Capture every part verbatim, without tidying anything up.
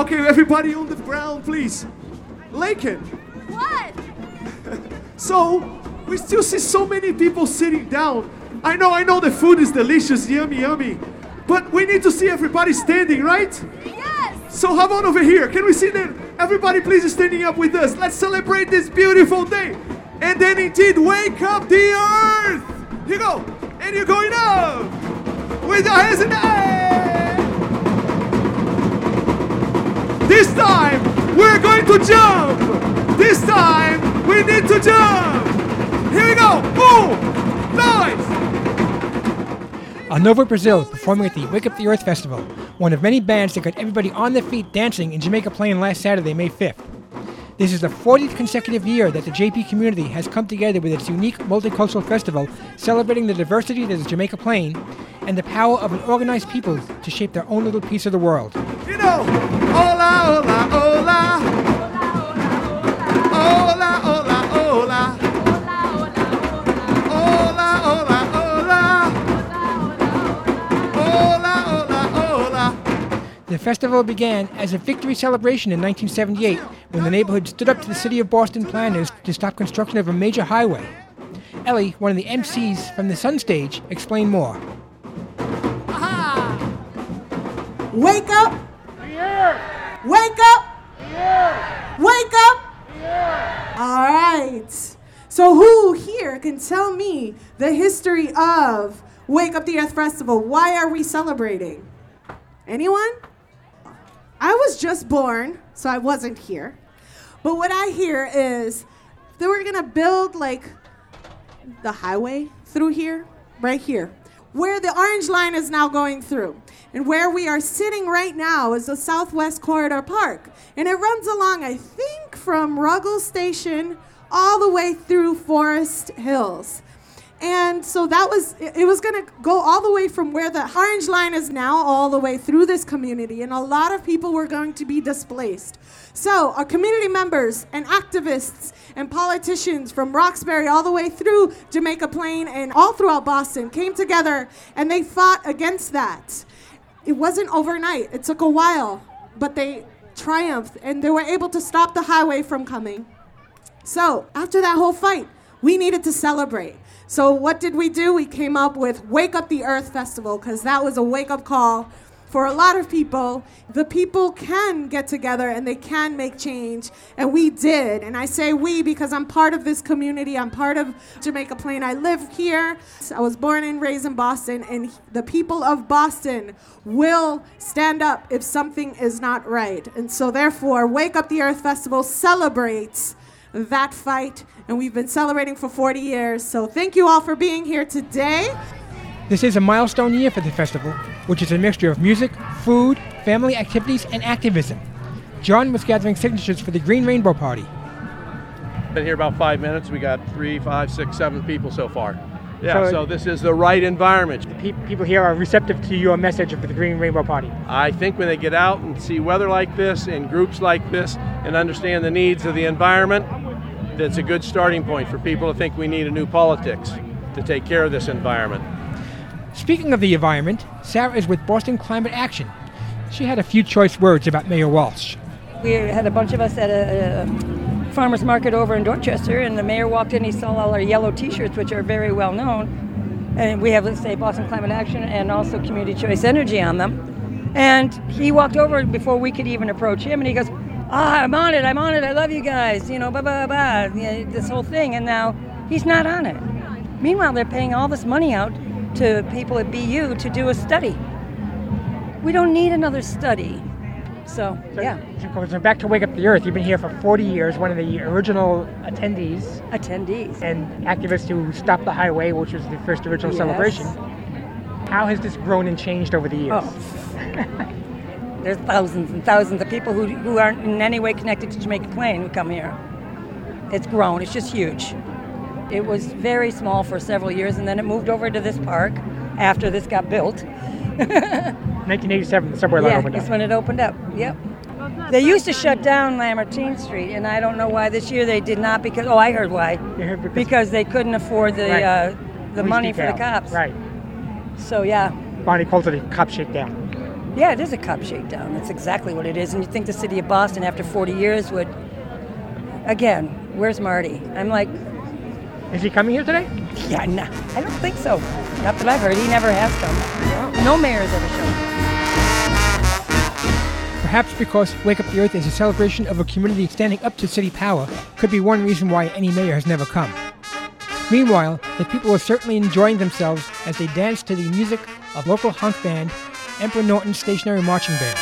Okay, everybody on the ground, please. Laken. What? So, we still see so many people sitting down. I know, I know the food is delicious, yummy, yummy. But we need to see everybody standing, right? Yes! So how about over here? Can we see them? Everybody please is standing up with us. Let's celebrate this beautiful day. And then indeed, wake up the earth. You go. And you're going up. With your hands in the air. This time, we're going to jump. This time, we need to jump. Here we go. Boom. Nice. A Nova Brazil performing at the Wake Up the Earth Festival, one of many bands that got everybody on their feet dancing in Jamaica Plain last Saturday, May fifth. This is the fortieth consecutive year that the J P community has come together with its unique multicultural festival, celebrating the diversity that is Jamaica Plain and the power of an organized people to shape their own little piece of the world. You know, hola, hola, hola. Hola, hola, hola. The festival began as a victory celebration in nineteen seventy-eight when the neighborhood stood up to the city of Boston planners to stop construction of a major highway. Ellie, one of the M Cs from the Sun Stage, explained more. Aha! Wake up! Yeah. Wake up! Yeah. Wake up! Yeah. All right. So who here can tell me the history of Wake Up the Earth Festival? Why are we celebrating? Anyone? I was just born, so I wasn't here. But what I hear is they were gonna build like the highway through here, right here, where the Orange Line is now going through. And where we are sitting right now is the Southwest Corridor Park. And it runs along, I think, from Ruggles Station all the way through Forest Hills. And so that was, it was gonna go all the way from where the Orange Line is now all the way through this community, and a lot of people were going to be displaced. So our community members and activists and politicians from Roxbury all the way through Jamaica Plain and all throughout Boston came together and they fought against that. It wasn't overnight, it took a while, but they triumphed and they were able to stop the highway from coming. So after that whole fight, we needed to celebrate. So what did we do? We came up with Wake Up the Earth Festival because that was a wake-up call for a lot of people. The people can get together and they can make change, and we did. And I say we because I'm part of this community. I'm part of Jamaica Plain. I live here. I was born and raised in Boston, and the people of Boston will stand up if something is not right. And so therefore, Wake Up the Earth Festival celebrates that fight, and we've been celebrating for forty years. So thank you all for being here today. This is a milestone year for the festival, which is a mixture of music, food, family activities, and activism. John was gathering signatures for the Green Rainbow Party. Been here about five minutes. We got three, five, six, seven people so far. Yeah, So- so, this is the right environment. Pe- people here are receptive to your message of the Green Rainbow Party. I think when they get out and see weather like this and groups like this and understand the needs of the environment, that's a good starting point for people to think we need a new politics to take care of this environment. Speaking of the environment, Sarah is with Boston Climate Action. She had a few choice words about Mayor Walsh. We had a bunch of us at a, a farmer's market over in Dorchester, and the mayor walked in, he saw all our yellow t-shirts, which are very well known. And we have, let's say, Boston Climate Action and also Community Choice Energy on them. And he walked over before we could even approach him, and he goes, ah, I'm on it, I'm on it, I love you guys, you know, blah, blah, blah, yeah, this whole thing. And now he's not on it. Meanwhile, they're paying all this money out to people at B U to do a study. We don't need another study. So, yeah. So back to Wake Up the Earth, you've been here for forty years, one of the original attendees. Attendees. And activists who stopped the highway, which was the first original Yes. celebration. How has this grown and changed over the years? Oh. There's thousands and thousands of people who, who aren't in any way connected to Jamaica Plain who come here. It's grown. It's just huge. It was very small for several years, and then it moved over to this park after this got built. nineteen eighty-seven, the subway line Yeah, opened that's up. when it opened up. Yep. They used to shut down Lamartine Street, and I don't know why this year they did not. Because oh, I heard why. Yeah, because, Because they couldn't afford the Right. uh, the police money detail. for the cops. Right. So yeah. Bonnie called it a cop shakedown. Yeah, it is a cop shakedown. That's exactly what it is. And you think the city of Boston, after forty years, would... Again, where's Marty? I'm like... Is he coming here today? Yeah, no, I don't think so. Not that I've heard. He never has come. No mayor's ever shown. Perhaps because Wake Up the Earth is a celebration of a community standing up to city power could be one reason why any mayor has never come. Meanwhile, the people are certainly enjoying themselves as they dance to the music of local hunk band Emperor Norton Stationary Marching Band.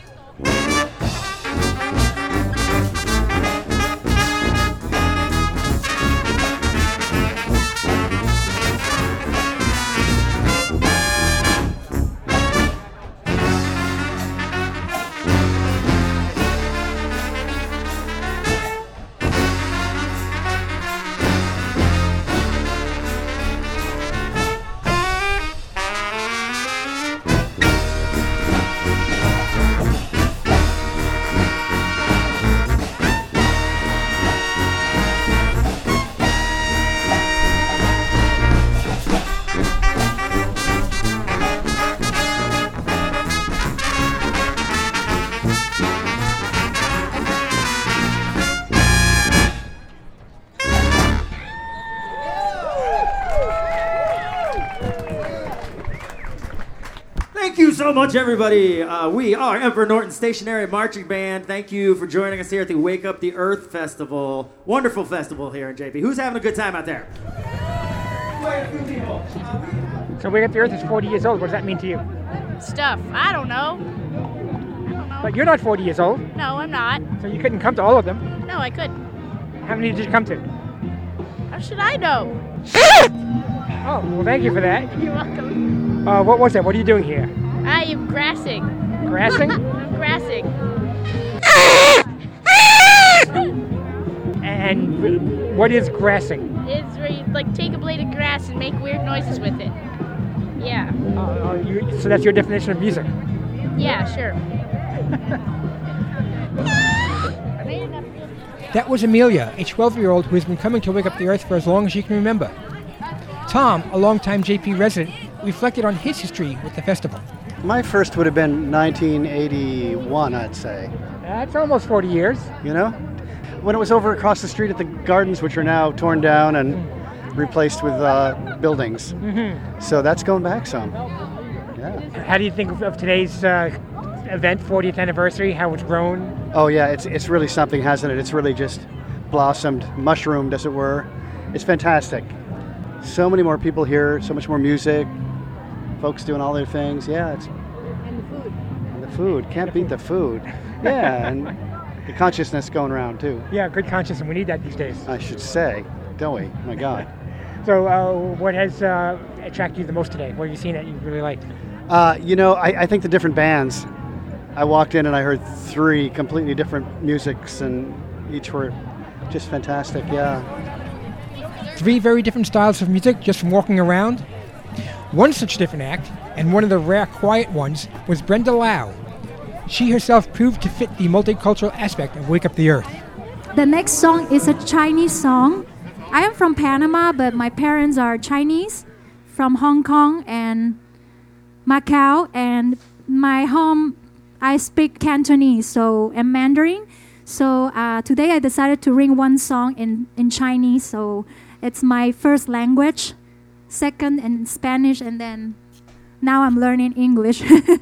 Thank you so much, everybody. Uh, we are Emperor Norton Stationary Marching Band. Thank you for joining us here at the Wake Up the Earth Festival. Wonderful festival here in J P. Who's having a good time out there? Quite a few people. Uh, So Wake Up the Earth is forty years old. What does that mean to you? Stuff. I don't know. I don't know. But you're not forty years old, No, I'm not. so you couldn't come to all of them. No, I couldn't. How many did you come to? How should I know? Oh, well, thank you for that. You're welcome. Uh, what was that? What are you doing here? I am grassing. Grassing? I'm grassing. And what is grassing? It's where you like take a blade of grass and make weird noises with it. Yeah. Uh, uh, you, so that's your definition of music? Yeah, sure. That was Amelia, a twelve-year-old who has been coming to Wake Up the Earth for as long as she can remember. Tom, a longtime J P resident, reflected on his history with the festival. My first would have been nineteen eighty-one, I'd say. That's almost forty years. You know? When it was over across the street at the gardens, which are now torn down and replaced with uh, buildings. Mm-hmm. So that's going back some. Yeah. How do you think of, of today's uh, event, fortieth anniversary, how it's grown? Oh, yeah, it's, it's really something, hasn't it? It's really just blossomed, mushroomed, as it were. It's fantastic. So many more people here, so much more music, folks doing all their things. Yeah, it's... And the food. And the food. Can't beat the food. Yeah, and the consciousness going around, too. Yeah, good conscience, and we need that these days. I should say, don't we? My God. So uh, what has uh, attracted you the most today? What have you seen that you really liked? Uh, you know, I, I think the different bands. I walked in and I heard three completely different musics, and each were just fantastic, yeah. Three very different styles of music just from walking around. One such different act, and one of the rare quiet ones, was Brenda Lau. She herself proved to fit the multicultural aspect of Wake Up the Earth. The next song is a Chinese song. I am from Panama, but my parents are Chinese, from Hong Kong and Macau, and my home, I speak Cantonese, so and Mandarin. So uh, today I decided to ring one song in, in Chinese, so it's my first language, second in Spanish, and then now I'm learning English.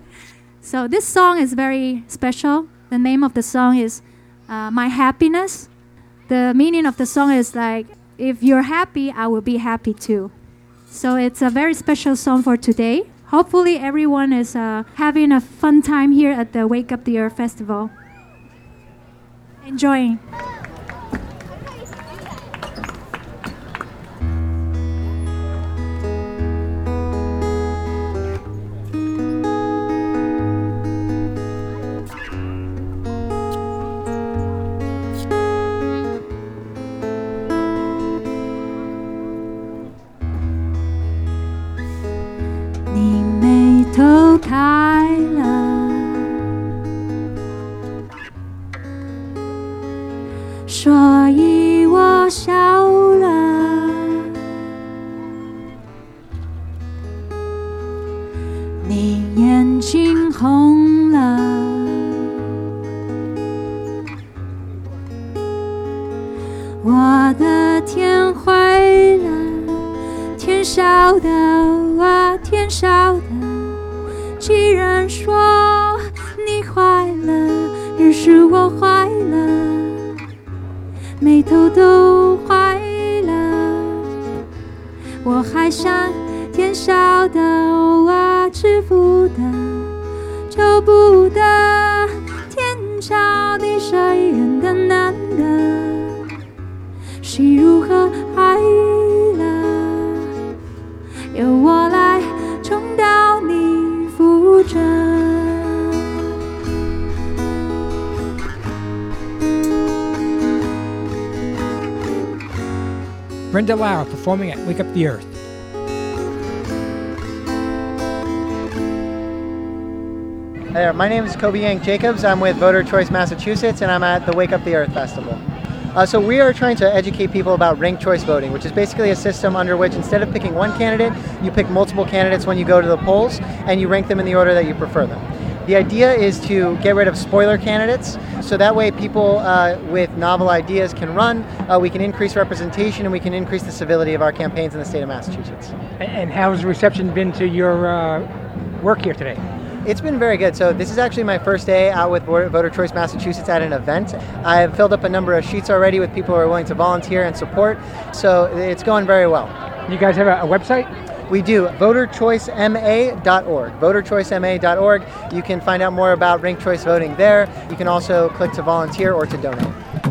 So this song is very special. The name of the song is uh, My Happiness. The meaning of the song is like, if you're happy, I will be happy too. So it's a very special song for today. Hopefully everyone is uh, having a fun time here at the Wake Up the Earth Festival. Enjoying. 所以我笑了。你眼睛红天晓得啊，天晓得。既然说你坏了，于是我坏了，眉头都坏了。我还想天晓得啊，知不得，求不得。天桥地谁人的男的，谁如何爱了？由我来重蹈你覆辙。 Brenda Lau performing at Wake Up the Earth. Hey there, my name is Kobe Yank Jacobs. I'm with Voter Choice Massachusetts, and I'm at the Wake Up the Earth Festival. Uh, so we are trying to educate people about ranked choice voting, which is basically a system under which instead of picking one candidate, you pick multiple candidates when you go to the polls, and you rank them in the order that you prefer them. The idea is to get rid of spoiler candidates, so that way people uh, with novel ideas can run, uh, we can increase representation, and we can increase the civility of our campaigns in the state of Massachusetts. And how has the reception been to your uh, work here today? It's been very good. So this is actually my first day out with Voter Choice Massachusetts at an event. I've filled up a number of sheets already with people who are willing to volunteer and support, so it's going very well. You guys have a, a website? We do, voter choice m a dot org. voter choice m a dot org. You can find out more about ranked choice voting there. You can also click to volunteer or to donate.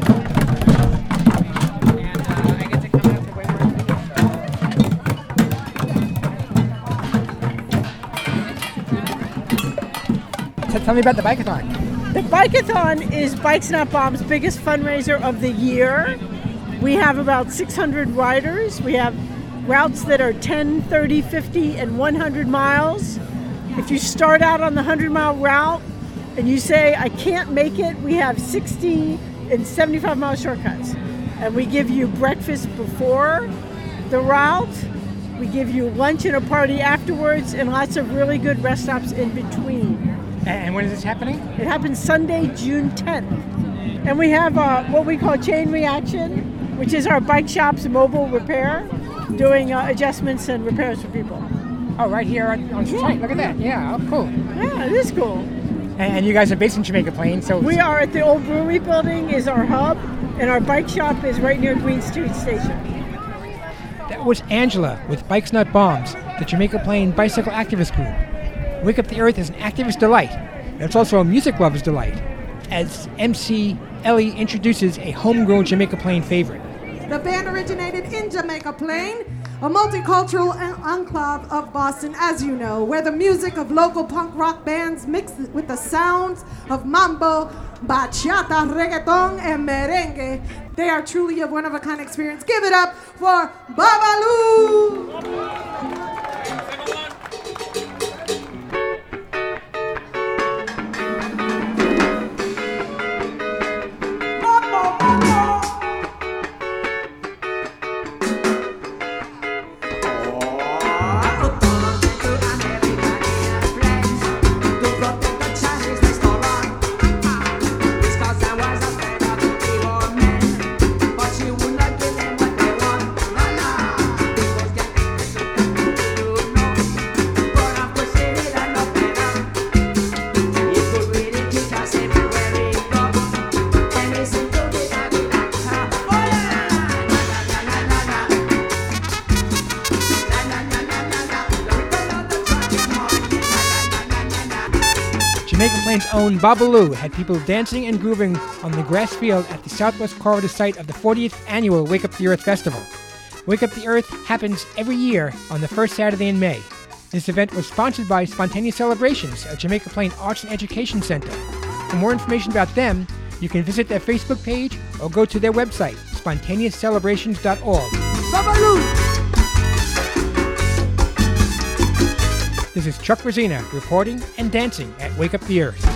Tell me about the Bike-a-thon. The Bike-a-thon is Bikes Not Bombs' biggest fundraiser of the year. We have about six hundred riders. We have routes that are ten, thirty, fifty, and one hundred miles. If you start out on the one hundred mile route and you say, I can't make it, we have sixty and seventy-five mile shortcuts. And we give you breakfast before the route. We give you lunch and a party afterwards, and lots of really good rest stops in between. And when is this happening? It happens Sunday, June tenth. And we have uh, what we call Chain Reaction, which is our bike shop's mobile repair, doing uh, adjustments and repairs for people. Oh, right here on, on yeah. site. Look at that. Yeah, oh, cool. Yeah, it is cool. And, and you guys are based in Jamaica Plain, so... We are at the old brewery building is our hub, and our bike shop is right near Green Street Station. That was Angela with Bikes Not Bombs, the Jamaica Plain Bicycle Activist Group. Wake Up the Earth is an activist delight, and it's also a music lover's delight, as M C Ellie introduces a homegrown Jamaica Plain favorite. The band originated in Jamaica Plain, a multicultural enclave of Boston, as you know, where the music of local punk rock bands mixed with the sounds of mambo, bachata, reggaeton, and merengue. They are truly a one-of-a-kind experience. Give it up for Babalu! Jamaica Plain's own Babalu had people dancing and grooving on the grass field at the Southwest Corridor site of the fortieth annual Wake Up the Earth Festival. Wake Up the Earth happens every year on the first Saturday in May. This event was sponsored by Spontaneous Celebrations, a Jamaica Plain Arts and Education Center. For more information about them, you can visit their Facebook page or go to their website, spontaneous celebrations dot org. Babalu! This is Chuck Rosina reporting and dancing at Wake Up the Earth.